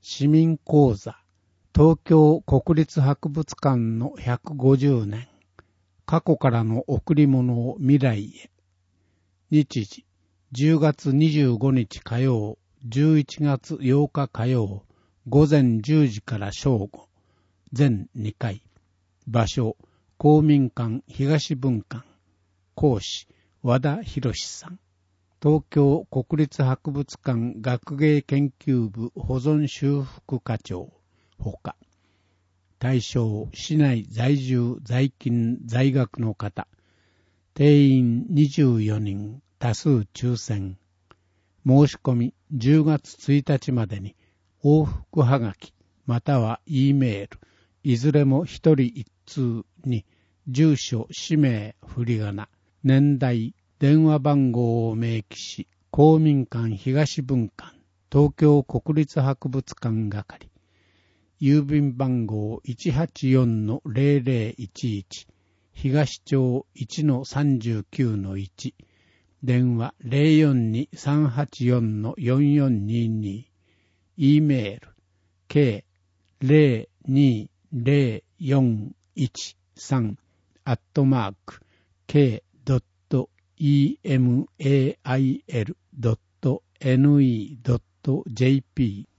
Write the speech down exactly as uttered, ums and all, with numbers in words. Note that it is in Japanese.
市民講座、東京国立博物館のひゃくごじゅうねん、過去からの贈り物を未来へ。日時、じゅうがつにじゅうごにち火曜、じゅういちがつようか火曜、午前じゅうじから正午、全にかい。場所、公民館東分館。講師、和田博さん。東京国立博物館学芸研究部保存修復課長。ほか。対象、市内在住在勤在学の方。定員にじゅうよにん、多数抽選。申し込みじゅうがつついたちまでに往復はがきまたは E メールいずれも一人一通に住所、氏名、振り仮名、年代、電話番号を明記し、公民館東分館東京国立博物館係郵便番号 いちはちよんのゼロゼロいちいち 東町 いちのさんじゅうきゅうのいち電話 ゼロよんに さんはちよんのよんよんにに E メール ケーゼロにゼロよんいちさん アットマーク ケードットイーエムエーアイエルドットエヌイードットジェーピー